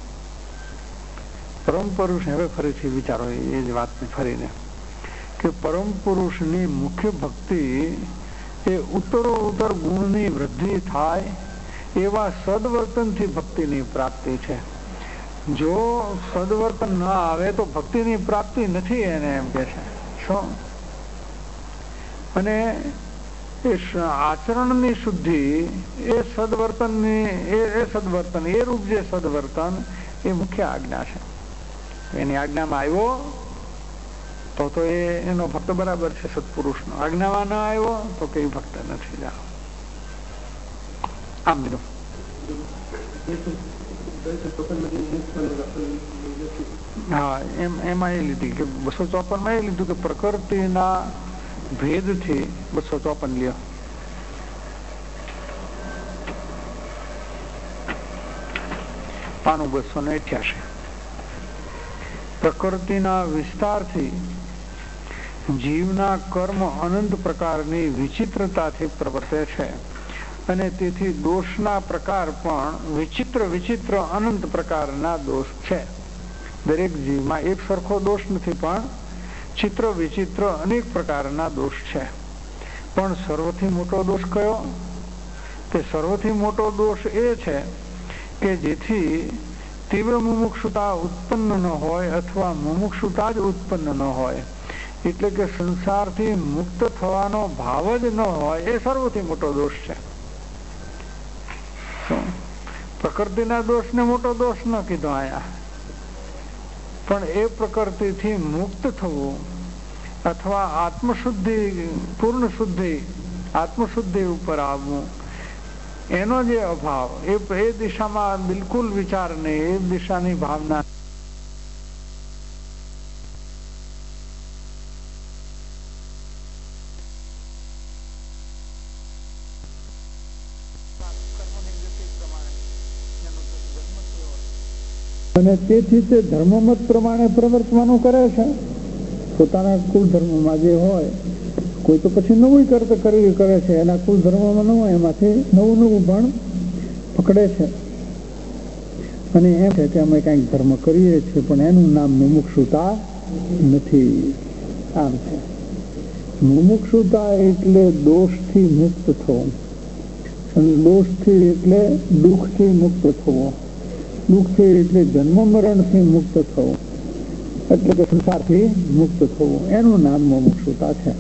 S2: પરમ પુરુષ. હવે ફરીથી વિચારો એ જ વાતને ફરીને કે પરમ પુરુષની મુખ્ય ભક્તિ એ ઉત્તરોત્તર ગુણની વૃદ્ધિ થાય એવા સદવર્તનથી ભક્તિની પ્રાપ્તિ છે. જો સદવર્તન ન આવે તો ભક્તિની પ્રાપ્તિ નથી, એને એમ કે છે. શું? અને એ આચરણની શુદ્ધિ એ સદવર્તનની એ સદવર્તન એ રૂપ જે સદવર્તન એ મુખ્ય આજ્ઞા છે. એની આજ્ઞામાં આવ્યો તો એનો ભક્ત બરાબર છે. સત્પુરુષનો આજ્ઞામાં ન આવ્યો તો કઈ ભક્ત નથી. જાઓ આમ લીધું. હા, એમાં એ લીધી કે 254 માં એ લીધું કે પ્રકૃતિના ભેદથી 254 લ્યો. પાનું 288. પ્રકૃતિના વિસ્તારથી જીવના કર્મ અનંત પ્રકારની વિચિત્રતાથી પ્રવર્તે છે અને તેથી દોષના પ્રકાર પણ વિચિત્ર અનંત પ્રકારના દોષ છે. દરેક જીવમાં એક સરખો દોષ નથી, પણ ચિત્ર વિચિત્ર અનેક પ્રકારના દોષ છે. પણ સર્વથી મોટો દોષ કયો? તે સર્વથી મોટો દોષ એ છે કે જેથી તીવ્ર મુમુક્ષુતા ઉત્પન્ન ન હોય અથવા મુમુક્ષુતા જ ઉત્પન્ન ન હોય, એટલે કે સંસારથી મુક્ત થવાનો ભાવ જ ન હોય, એ સર્વથી મોટો દોષ છે. પ્રકૃતિના દોષને મોટો દોષ ન કીધો અહીંયા, પણ એ પ્રકૃતિથી મુક્ત થવું અથવા આત્મશુદ્ધિ, પૂર્ણ શુદ્ધિ, આત્મશુદ્ધિ ઉપર આવવું, એનો જે અભાવ, એ દિશામાં બિલકુલ વિચાર નહીં, એ દિશાની ભાવના. અને તેથી તે ધર્મમત પ્રમાણે પ્રવર્તવાનું કરે છે. પોતાના કુલ ધર્મમાં જે હોય, કોઈ તો પછી નવું કરે છે, એના કુલ ધર્મમાં ન હોય એમાંથી નવું પણ પકડે છે અને એમ છે કે અમે કંઈક ધર્મ કરીએ છીએ પણ એનું નામ મુમુક્ષુતા નથી. આમ છે. મુમુક્ષુતા એટલે દોષથી મુક્ત થવું, અને દોષથી એટલે દુઃખથી મુક્ત થવું, દુઃખથી એટલે જન્મ મરણથી મુક્ત થવું, એટલે કે સંસારથી મુક્ત થવું, એનું નામ મુમુક્ષુતા છે.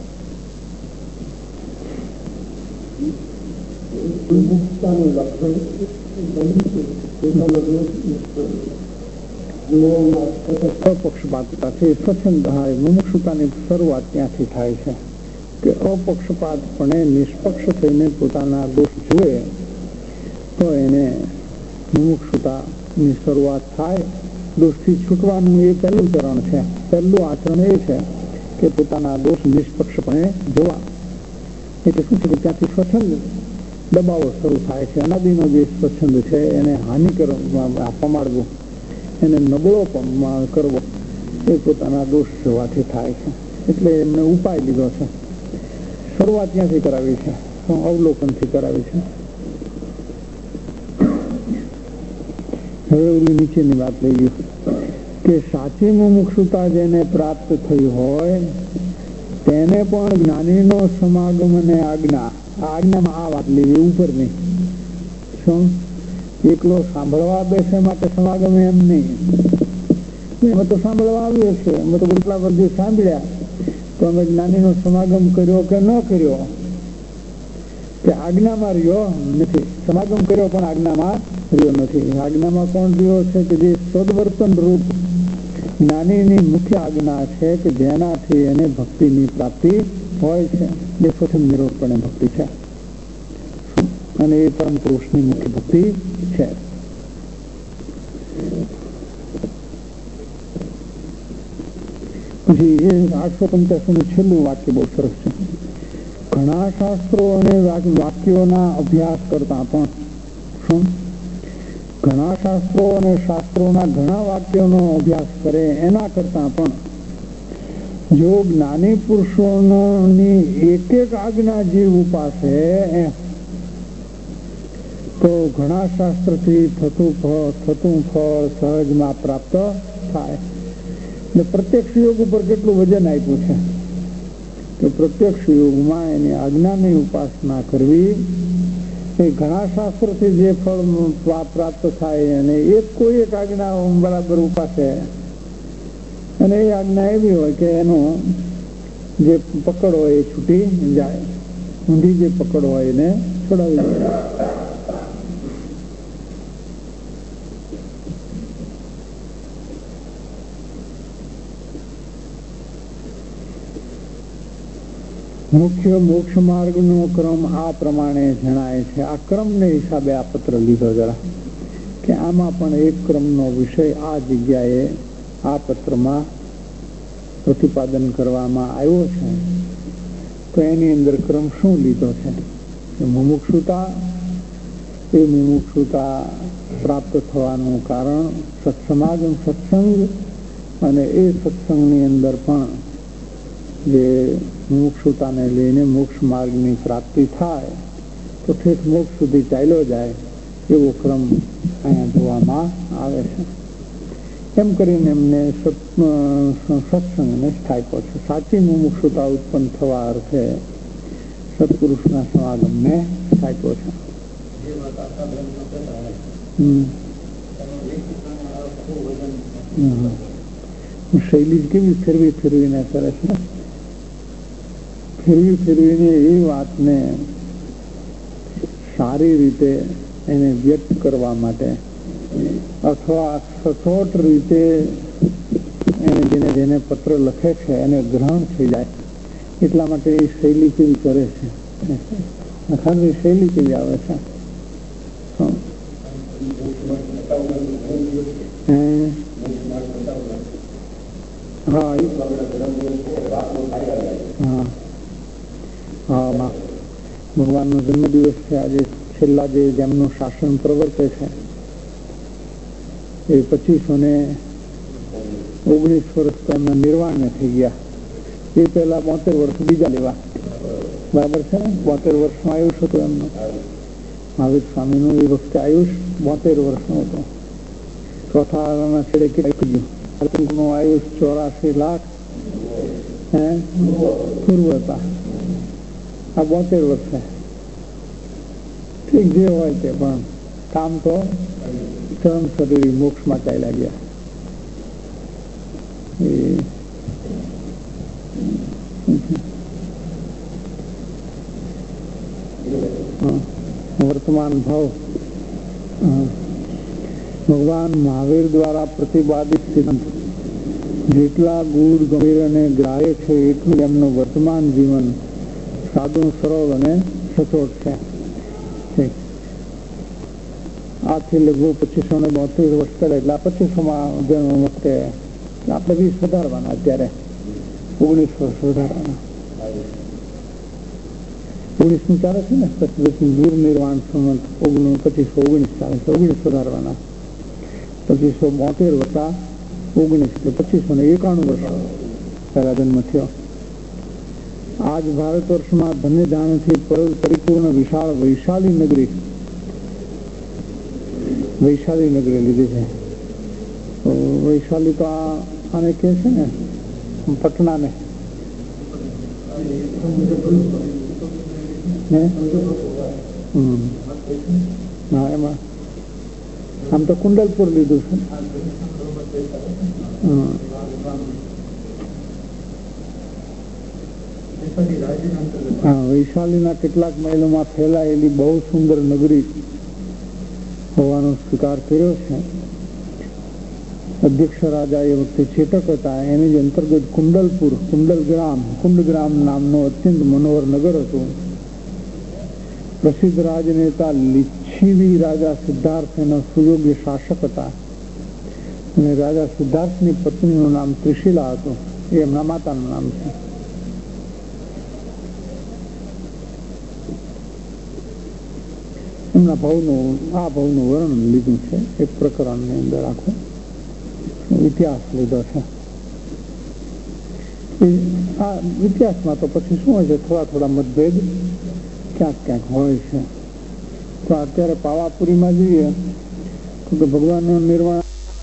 S2: અપક્ષપાતતા છે સ્વચ્છંદ મુમુક્ષુતાની શરૂઆત ત્યાંથી થાય છે કે અપક્ષપાતપણે નિષ્પક્ષ થઈને પોતાના દોષ જુએ તો એને મુમુક્ષુતાની શરૂઆત થાય. દોષથી છૂટવાનું એ પહેલું ચરણ છે. પહેલું આચરણ એ છે કે પોતાના દોષ નિષ્પક્ષપણે જોવા. એટલે શું છે કે ત્યાંથી સ્વચ્છંદ દબાવો શરૂ થાય છે. અનાદિનો જે સ્વચ્છંદ છે એને હાનિ પમાડવું, એને નબળો કરવો એ પોતાના દોષ જોવાથી થાય છે. એટલે એમને ઉપાય લીધો છે. શરૂઆત ત્યાંથી કરાવી છે, અવલોકનથી કરાવી છે. હવે ઓલી નીચેની વાત લઈ ગયું કે સાચી મુમુક્ષુતા જેને પ્રાપ્ત થઈ હોય તેને પણ જ્ઞાનીનો સમાગમ અને આજ્ઞામાં આ વાત લેવી, ઉપરની. શું એકલો સાંભળવા બેસે માટે સમાગમ એમ નહીં. એમાં તો સાંભળવા આવ્યો છે, અમે તો કેટલા વર્ષે સાંભળ્યા, તો અમે જ્ઞાનીનો સમાગમ કર્યો કે ન કર્યો, કે આજ્ઞામાં રહ્યો નથી. સમાગમ કર્યો પણ આજ્ઞામાં રહ્યો નથી. આજ્ઞામાં કોણ રહ્યો છે કે જે સદવર્તન રૂપ જ્ઞાનીની મુખ્ય આજ્ઞા છે કે જેનાથી એને ભક્તિની પ્રાપ્તિ હોય છે. એ સ્વચ્છંદ નિરોધપણે ભક્તિ છે અને એ પરમ પુરુષની મુખ્ય ભક્તિ છે. પછી એ 885 છેલ્લું વાક્ય બહુ સરસ છે. ઘણા શાસ્ત્રો અને વાક્યોના અભ્યાસ કરતા પણ શું ઘણા શાસ્ત્રો અને શાસ્ત્રોના ઘણા વાક્યોનો અભ્યાસ કરે એના કરતા પણ જો જ્ઞાની પુરુષોની એક એક આજ્ઞા જીવ ઉપાસે તો ઘણા શાસ્ત્રથી થતું ફળ સહજમાં પ્રાપ્ત થાય. ને પ્રત્યક્ષ યોગ ઉપર કેટલું વજન આપ્યું છે કે પ્રત્યક્ષ યોગમાં એની આજ્ઞાની ઉપાસના કરવી એ ઘણા શાસ્ત્રોથી જે ફળ પ્રાપ્ત થાય અને કોઈ એક આજ્ઞા બરાબર ઉપાસે અને એ આજ્ઞા એવી હોય કે એનો જે પકડ હોય એ છૂટી જાય, ઊંધી જે પકડ હોય એને છોડાવી જાય. મુખ્ય મોક્ષ માર્ગનો ક્રમ આ પ્રમાણે જણાય છે. આ ક્રમને હિસાબે આ પત્ર લીધો જરા કે આમાં પણ એક ક્રમનો વિષય આ જગ્યાએ આ પત્રમાં પ્રતિપાદન કરવામાં આવ્યો છે. તો એની અંદર ક્રમ શું લીધો છે કે મુમુક્ષુતા પ્રાપ્ત થવાનું કારણ સત્સમાગમ સત્સંગ, અને એ સત્સંગની અંદર પણ જે મુમુક્ષુતાને લઈને મોક્ષ માર્ગની પ્રાપ્તિ થાય તો ઠેઠ મોક્ષ સુધી ચાલ્યો જાય એવો ક્રમ અહીંયા જોવામાં આવે છે. એમ કરીને એમને સત્સંગને સ્થાપ્યો છે. સાચી મુમુક્ષુતા ઉત્પન્ન થવા અર્થે સત્પુરુષના સમાગમને સ્થાપ્યો છે. શૈલી કેવી ફેરવીને કરે છે. ફેરવીને એ વાતને સારી રીતે એને વ્યક્ત કરવા માટે અથવા સચોટ રીતે એને જેને પત્ર લખે છે એને ગ્રહણ થઈ જાય એટલા માટે એ શૈલી કેવી કરે છે. લખાણની શૈલી કેવી આવે છે. ભગવાનનો જન્મદિવસ છે આજે. છેલ્લા જેમનું શાસન પ્રવર્તે છે એ 2519 વર્ષ તો એમના નિર્વાણને થઈ ગયા. એ પહેલા 72 વર્ષ બીજા લેવા બરાબર છે ને. 72 વર્ષનું આયુષ હતું એમનું. મહાવીર સ્વામીનું એ વખતે આયુષ 72 વર્ષનું હતું. ચોથા છેડે કેટલું ગયું. આયુષ 84 લાખ પૂર્વ હતા, આ 72 વર્ષે. ઠીક જે હોય તે, પણ કામ તો ચરમ શરીર મોક્ષમાં ચાલ્યા ગયા. વર્તમાન ભાવ ભગવાન મહાવીર દ્વારા પ્રતિપાદિત સિદ્ધાંત જેટલા ગૂઢ ગંભીર અને ગ્રાહ્ય છે એટલું એમનું વર્તમાન જીવન સાદું, સરળ અને સચોટ છે. આથી લગભગ 2572 વર્ષ પહેલા, એટલે 2500 વખતે આપણે 20 વધારવાના, અત્યારે 19 વર્ષ વધારવાના. 19 ચાલે છે ને, દૂર નિર્વાણ સંવત 2519 ચાલે છે, 19 વધારવાના. 2572 વત્તા 19 એટલે 2591 વર્ષ પહેલા જન્મ થયો. આજ ભારત વર્ષમાં ધન્ય ધાનથી પરિપૂર્ણ વિશાળ વૈશાલી નગરી લીધી છે. વૈશાલી તો આને કે છે ને, પટનાને એમાં આમ તો કુંડલપુર લીધું છે. વૈશાલીના કેટલાક મહેલોમાં ફેલાયેલી બહુ સુંદર નગરી હોવાનો સ્વીકાર કર્યો છે. અધ્યક્ષ રાજા એ વખતે ચેતક હતા. એની જ અંતર્ગત કુંડગ્રામ નામનો અત્યંત મનોહર નગર હતું. પ્રસિદ્ધ રાજનેતા લિચ્છવી રાજા સિદ્ધાર્થ એના સુયોગ્ય શાસક હતા, અને રાજા સિદ્ધાર્થની પત્નીનું નામ ત્રિશિલા હતું. એ એમના માતાનું નામ છે. એમના ભાવનું વર્ણન લીધું છે એક પ્રકરણની અંદર. આખો ઇતિહાસ લીધો છે. આ ઇતિહાસમાં તો પછી શું હોય છે, થોડા મતભેદ ક્યાંક હોય છે. તો અત્યારે પાવાપુરીમાં જોઈએ તો ભગવાનનું નિર્વાણ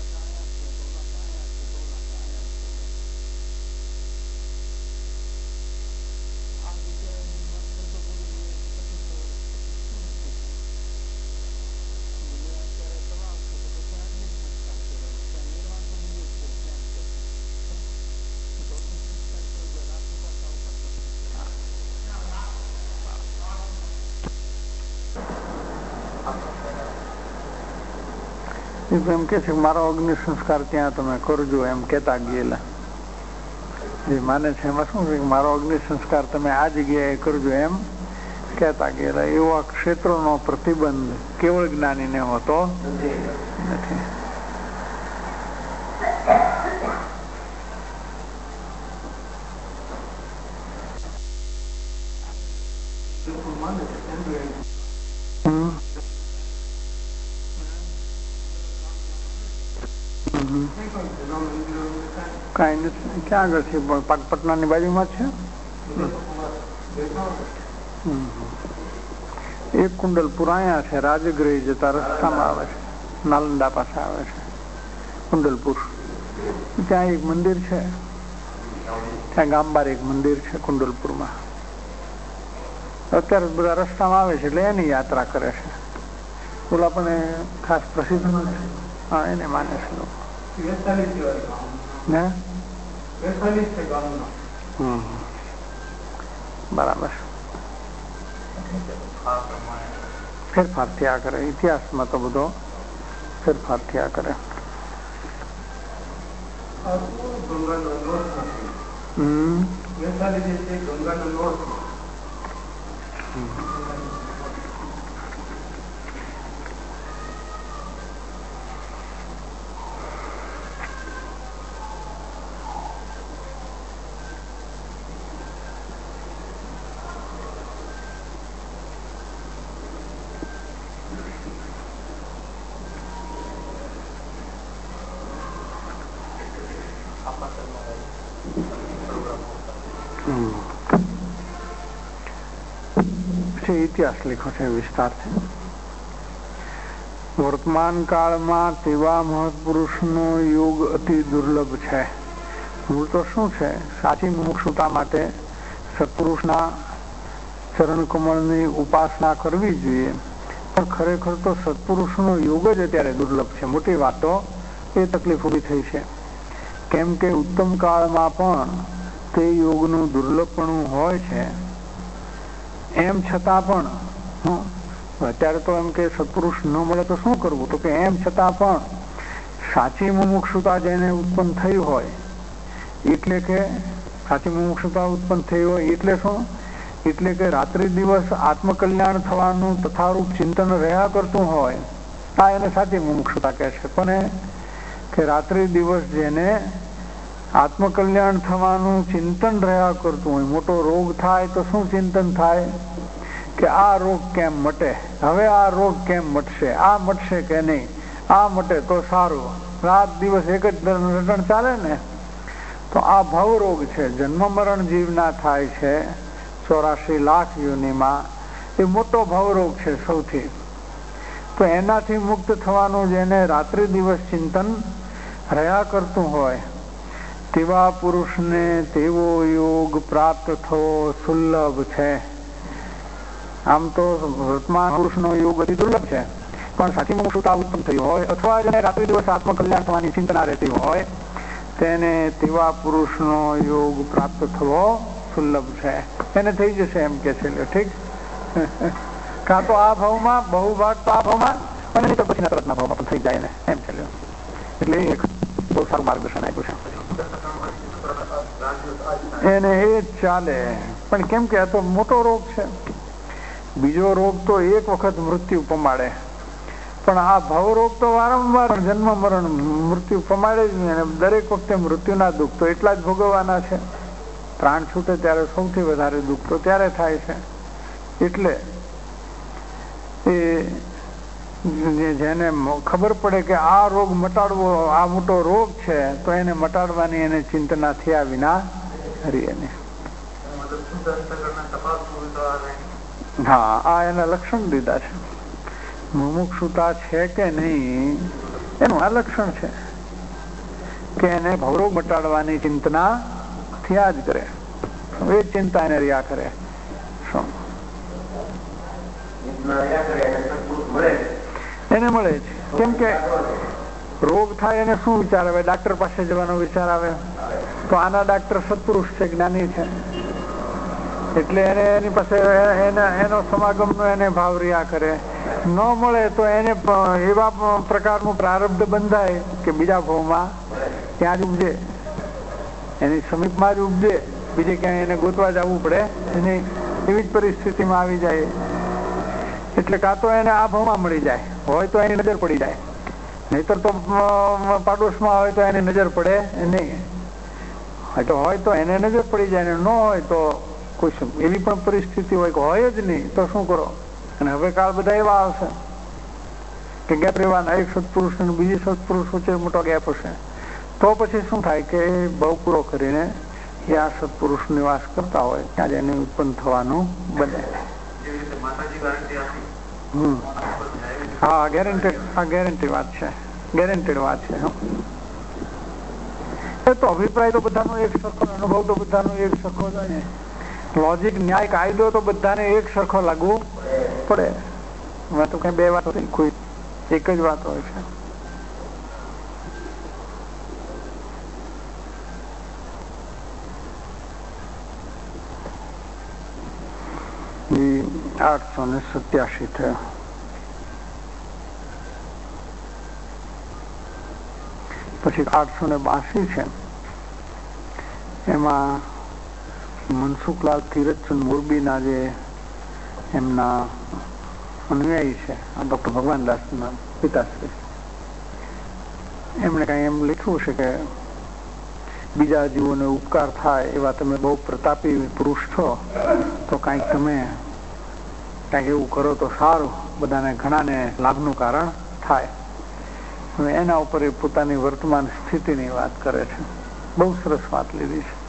S2: એમ કે છે, મારો અગ્નિ સંસ્કાર ત્યાં તમે કરજો એમ કેતા ગયેલા. જે માને છે એમાં શું છે, મારો અગ્નિ સંસ્કાર તમે આ જગ્યાએ કરજો એમ કેતા ગયેલા. એવા ક્ષેત્રોનો પ્રતિબંધ કેવળ જ્ઞાનીને હોતો નથી. કઈ નથી. ક્યાં આગળ છે? પટનાની બાજુમાં છે. એક કુંડલપુર અહીંયા છે, રાજગૃહ જતા રસ્તામાં આવે છે, નાલંદા પાસે આવે છે કુંડલપુર. ત્યાં એક મંદિર છે, ત્યાં ગામબાર એક મંદિર છે કુંડલપુરમાં. અત્યારે બધા રસ્તામાં આવે છે એટલે એની યાત્રા કરે છે. ઓલા પણ ખાસ પ્રસિદ્ધ નથી. હા, એને માને છે લોકો. બરાબર. ફેરફાર થયા કરે. ઇતિહાસમાં તો બધો ફેરફાર થયા કરે. ઇતિહાસ લખ્યો છે વિસ્તારથી. વર્તમાન કાળમાં તેવા મહત્પુરુષનો યોગ અતિ દુર્લભ છે. મૂળ તો શું છે? સાચી મુમુક્ષુતા માટે સત્પુરુષના ચરણ કમળની ઉપાસના કરવી જોઈએ, પણ ખરેખર તો સત્પુરુષનો યોગ જ અત્યારે દુર્લભ છે. મોટી વાત તો એ તકલીફ ઊભી થઈ છે, કેમ કે ઉત્તમ કાળમાં પણ તે યોગનું દુર્લભપણું હોય છે. એમ છતાં પણ અત્યારે તો એમ કે સત્પુરુષ ન મળે તો શું કરવું? તો કે એમ છતાં પણ સાચી મુમુક્ષુતા જેને ઉત્પન્ન થઈ હોય, એટલે કે સાચી મુમુક્ષુતા ઉત્પન્ન થઈ હોય એટલે શું? એટલે કે રાત્રિ દિવસ આત્મકલ્યાણ થવાનું તથારૂપ ચિંતન રહ્યા કરતું હોય, આ એને સાચી મુમુક્ષુતા કહે છે. પણ કે રાત્રિ દિવસ જેને આત્મકલ્યાણ થવાનું ચિંતન રહ્યા કરતું હોય, મોટો રોગ થાય તો શું ચિંતન થાય કે આ રોગ કેમ મટે, હવે આ રોગ કેમ મટશે, આ મટશે કે નહીં, આ મટે તો સારું. રાત દિવસ એક જ રટણ ચાલે ને. તો આ ભવ રોગ છે, જન્મ મરણ જીવના થાય છે 84 લાખ યોનિમાં, એ મોટો ભવ રોગ છે સૌથી. તો એનાથી મુક્ત થવાનું જેને રાત્રિ દિવસ ચિંતન રહ્યા કરતું હોય, તેવા પુરુષને તેવો યોગ પ્રાપ્ત થવો સુલભ છે. આમ તો વર્તમાન પુરુષનો યોગ અતિ દુર્લભ છે, પણ સાચી મુમુક્ષુતા ઉત્પન્ન થઈ હોય અથવા જેને રાત્રિ દિવસ આત્મકલ્યાણ થવાની ચિંતના રહેતી હોય, તેને તેવા પુરુષનો યોગ પ્રાપ્ત થવો સુલભ છે. એને થઈ જશે એમ કે છે. ઠીક, કાં તો આ ભાવમાં, બહુ ભાગ તો આ ભાવમાં, અને નહીં તો પછી તરતના ભાવમાં પણ થઈ જાય ને એમ છે. એટલે એક બહુ સારું માર્ગદર્શન આપ્યું છે. એને એ જ ચાલે. પણ કેમ કે આ તો મોટો રોગ છે. બીજો રોગ તો એક વખત મૃત્યુ પમાડે, પણ આ ભવ રોગ તો વારંવાર જન્મ મરણ મૃત્યુ પમાડે જ નહીં. અને દરેક વખતે મૃત્યુના દુઃખ તો એટલા જ ભોગવવાના છે. પ્રાણ છૂટે ત્યારે સૌથી વધારે દુઃખ તો ત્યારે થાય છે. એટલે એ જેને ખબર પડે કે આ રોગ મટાડવો, આ મોટો રોગ છે, તો એને મટાડવાની એને ચિંતના થયા વિના હરીએ નહીં. હા, આ એના લક્ષણ દીધા છે. મુમુક્ષુતા છે કે નહીં એનું આ લક્ષણ છે કે એને ભવરોગ મટાડવાની ચિંતના થયા જ કરે, એ ચિંતા એને રહ્યા કરે. શું એને મળે છે? કેમ કે રોગ થાય એને શું વિચાર આવે? ડાક્ટર પાસે જવાનો વિચાર આવે. તો આના ડાક્ટર સત્પુરુષ છે, જ્ઞાની છે, એટલે એને એની પાસે એનો સમાગમનો એને ભાવ રહ્યા કરે. ન મળે તો એને એવા પ્રકારનું પ્રારબ્ધ બંધાય કે બીજા ભાવમાં ત્યાં જ ઉપજે, એની સમીપમાં જ ઉપજે, બીજે ક્યાંય એને ગોતવા જવું પડે એની એવી જ પરિસ્થિતિમાં આવી જાય. એટલે કાં તો એને આ ભાવમાં મળી જાય, હોય તો એની નજર પડી જાય, નહીતર તો પાડોશમાં હોય તો એની નજર પડે નહીં. તો હોય તો એને નજર પડી જાય, ને ન હોય તો કોઈ એવી પણ પરિસ્થિતિ હોય કે હોય જ નહીં, તો શું કરો? અને હવે કાળ બધા એવા આવશે કે ગેપ રહેવાના, એક સત્પુરુષ અને બીજી સત્પુરુષ વચ્ચે મોટો ગેપ હશે. તો પછી શું થાય કે બહુ પૂરો કરીને એ આ સત્પુરુષ નિવાસ કરતા હોય ત્યાં જ એને ઉત્પન્ન થવાનું બને. હા, ગેરંટી વાત છે, ગેરંટેડ વાત છે. એ તો અભિપ્રાય તો બધાનો એક સરખો, અનુભવ તો બધાનો એક સરખો જ ને. લોજિક, ન્યાય, કાયદો તો બધાને એક સરખો લાગુ પડે. તો કઈ બે વાત હોય, કોઈ એક જ વાત હોય છે. 887 થયો. પછી 882 છે, એમાં મનસુખલાલ તીરથચંદ મોરબીના જે એમના અનુયાયી છે, ડોક્ટર ભગવાનદાસના પિતાશ્રી, એમણે કઈ એમ લખ્યું છે કે બીજા જીવોને ઉપકાર થાય એવા તમે બહુ પ્રતાપી પુરુષ છો, તો કાંઈક તમે કાંઈક એવું કરો તો સારું, બધાને ઘણાને લાભનું કારણ થાય. હવે એના ઉપર એ પોતાની વર્તમાન સ્થિતિની વાત કરે છે. બહુ સરસ વાત લીધી છે.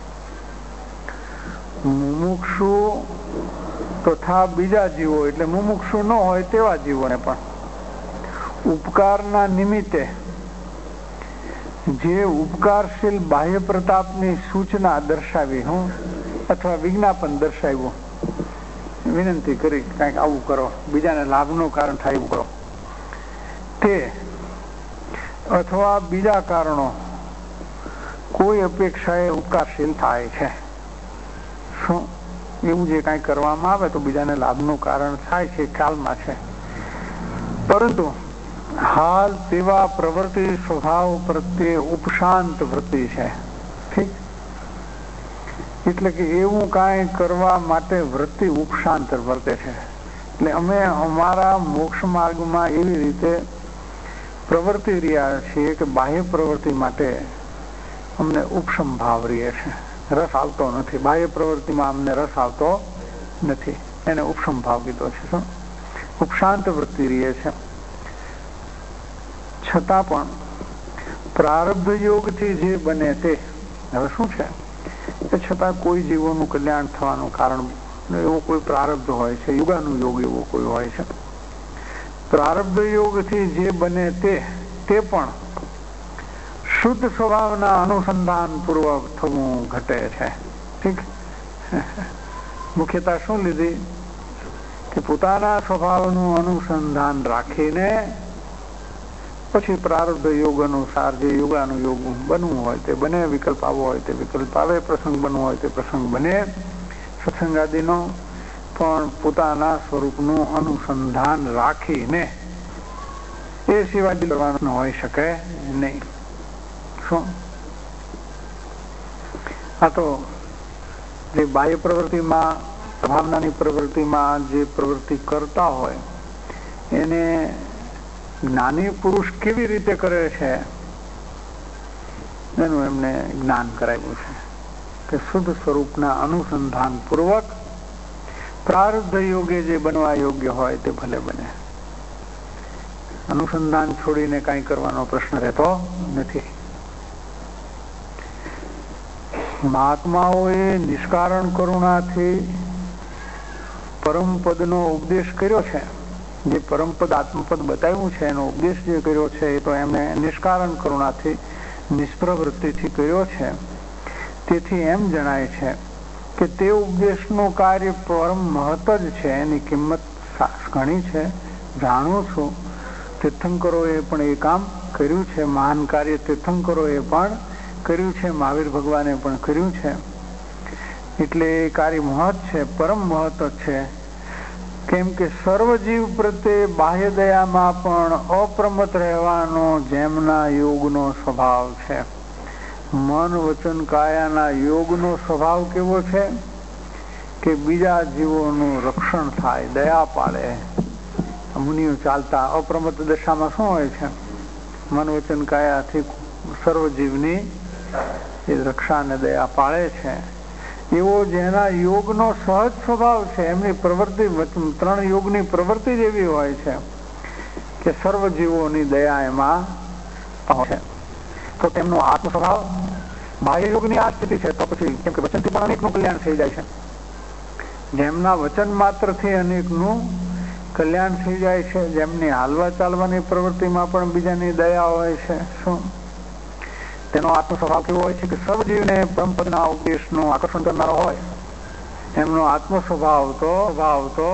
S2: મુમુક્ષુ તથા બીજા જીવો, એટલે મુમુક્ષુ ન હોય તેવા જીવોને પણ ઉપકારના નિમિત્તે જે ઉપકારશીલ બાહ્ય પ્રતાપની સૂચના દર્શાવી હું અથવા વિજ્ઞાપન દર્શાવ્યું, વિનંતી કરી કંઈક આવું કરો, બીજાને લાભનું કારણ થાય એવું કરો, તે અથવા બીજા કારણો કોઈ અપેક્ષાએ ઉપકારશીલ થાય છે. શું એવું જે કાંઈ કરવામાં આવે તો બીજાને લાભનું કારણ થાય છે, ખ્યાલમાં છે, પરંતુ હાલ તેવા પ્રવૃત્તિ સ્વભાવ પ્રત્યે ઉપશાંત વૃત્તિ છે. ઠીક, એટલે કે એવું કાંઈ કરવા માટે વૃત્તિ ઉપશાંત વર્તે છે. એટલે અમે અમારા મોક્ષ માર્ગમાં એવી રીતે પ્રવૃત્તિ રહ્યા છીએ કે બાહ્ય પ્રવૃત્તિ માટે અમને ઉપશમ ભાવ રહે છે, રસ આવતો નથી. બાહ્ય પ્રવૃત્તિમાં અમને રસ આવતો નથી, એને ઉપશમ ભાવ કીધો છે. શું ઉપશાંત વૃત્તિ રહે છે. છતાં પણ પ્રારબ્ધ યોગથી જે બને તે, હવે શું છે કે છતાં કોઈ જીવોનું કલ્યાણ થવાનું કારણ એવો કોઈ પ્રારબ્ધ હોય છે, યુગાનું યોગ એવો કોઈ હોય છે. પ્રારબ્ધ યોગથી જે બને તે પણ શુદ્ધ સ્વભાવના અનુસંધાન પૂર્વક થવું ઘટે છે. ઠીક, મુખ્યતા શું લીધી કે પોતાના સ્વભાવનું અનુસંધાન રાખીને પછી પ્રારબ્ધ યોગ અનુસાર જે યોગાનું યોગ બનવું હોય તે બને, વિકલ્પ આવવો હોય તે વિકલ્પ આવે, પ્રસંગ બનવો હોય તે પ્રસંગ બને. સત્સંગ આદિનો પણ પોતાના સ્વરૂપનું અનુસંધાન રાખીને, એ સિવાય કરવાનું હોઈ શકે નહીં. શું આ તો જે બાહ્ય પ્રવૃત્તિમાં, ભાવનાની પ્રવૃત્તિમાં જે પ્રવૃત્તિ કરતા હોય એને જ્ઞાની પુરુષ કેવી રીતે કરે છે એનું એમને જ્ઞાન કરાવ્યું છે કે શુદ્ધ સ્વરૂપના અનુસંધાન પૂર્વક પ્રારબ્ધ યોગે જે બનવા યોગ્ય હોય તે ભલે બને. અનુસંધાન છોડીને કાંઈ કરવાનો પ્રશ્ન રહેતો નથી. મહાત્માઓએ નિષ્કારણ કરુણાથી પરમપદનો ઉપદેશ કર્યો છે. જે પરમપદ આત્મપદ બતાવ્યું છે એનો ઉપદેશ જે કર્યો છે એ તો એમને નિષ્કારણ કરુણાથી, નિષ્પ્રવૃત્તિથી કર્યો છે. તેથી એમ જણાય છે કે તે ઉપદેશનું કાર્ય પરમ મહત જ છે, એની કિંમત ઘણી છે. જાણું છું તીર્થંકરોએ પણ એ કામ કર્યું છે, મહાન કાર્ય તીર્થંકરોએ પણ કર્યું છે, મહાવીર ભગવાને પણ કર્યું છે. એટલે એ કાર્ય મહત છે, પરમ મહત છે. કેમ કે સર્વજીવ પ્રત્યે બાહ્ય દયામાં પણ અપ્રમત રહેવાનો જેમના યોગનો સ્વભાવ છે. મન વચન કાયાના યોગનો સ્વભાવ કેવો છે કે બીજા જીવોનું રક્ષણ થાય, દયા પાડે. મુનિઓ ચાલતા અપ્રમત દશામાં શું હોય છે? મન વચન કાયાથી સર્વજીવની એ રક્ષા અને દયા પાળે છે. એવો જેના યોગનો સહજ સ્વભાવ છે, એમની પ્રવૃત્તિ 3 યોગની પ્રવૃત્તિ જ એવી હોય છે કે સર્વજીવોની દયા એમાં છે. તો તેમનો આત્મ સ્વભાવ બાહ્ય યોગની આ સ્થિતિ છે. તો પછી કેમ કે વચનથી પણ અનેકનું કલ્યાણ થઈ જાય છે. જેમના વચન માત્રથી અનેકનું કલ્યાણ થઈ જાય છે, જેમની હાલવા ચાલવાની પ્રવૃત્તિમાં પણ બીજાની દયા હોય છે. શું તેનો આત્મ સ્વભાવ કેવો હોય છે કે સર્વજીવને પરમપદના ઉપદેશનું આકર્ષણ કરનારો હોય. એમનો આત્મ સ્વભાવ તો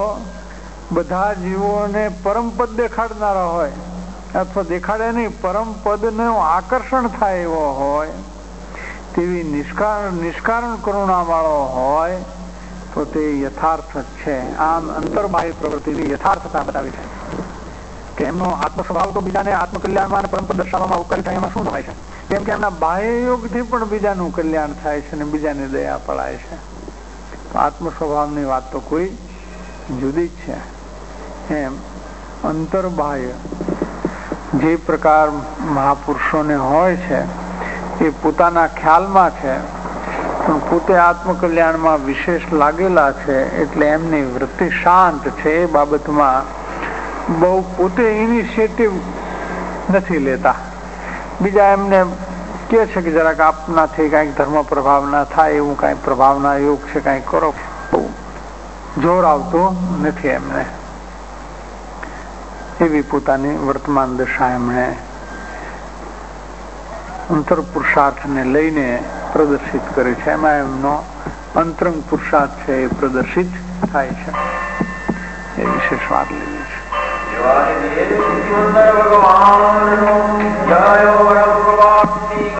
S2: બધા જીવોને પરમપદ દેખાડનારા હોય, અથવા દેખાડે નહીં, પરમપદનું આકર્ષણ થાય એવો હોય, તેવી નિષ્કારણ કરુણા વાળો હોય તો તે યથાર્થ છે. આમ અંતર્બાહ્ય પ્રવૃત્તિની યથાર્થતા બતાવી છે કે એમનો આત્મ સ્વભાવ તો બીજાને આત્મકલ્યાણમાં અને પરમપદ દર્શાવવામાં ઉપકારી થાય. એમાં શું હોય છે? કેમ કે એમના બાહ્ય યોગથી પણ બીજાનું કલ્યાણ થાય છે અને બીજાની દયા પડાય છે. આત્મ સ્વભાવની વાત તો કોઈ જુદી જ છે. એમ અંતર્બાહ્ય જે પ્રકાર મહાપુરુષોને હોય છે એ પોતાના ખ્યાલમાં છે, પણ પોતે આત્મકલ્યાણમાં વિશેષ લાગેલા છે, એટલે એમની વૃત્તિ શાંત છે. એ બાબતમાં બહુ પોતે ઇનિશિયેટિવ નથી લેતા. બીજા એમને કે છે કે જરાક આપનાથી કાંઈક ધર્મ પ્રભાવ ના થાય એવું કાંઈ પ્રભાવના યોગ છે, કાંઈક કરો. બહુ જોર આવતું નથી એમને. એવી પોતાની વર્તમાન દશા એમણે અંતર પુરુષાર્થને લઈને પ્રદર્શિત કરે છે. એમાં એમનો અંતરંગ પુરુષાર્થ છે એ પ્રદર્શિત થાય છે. એ વિશેષ વાત લેવી છે.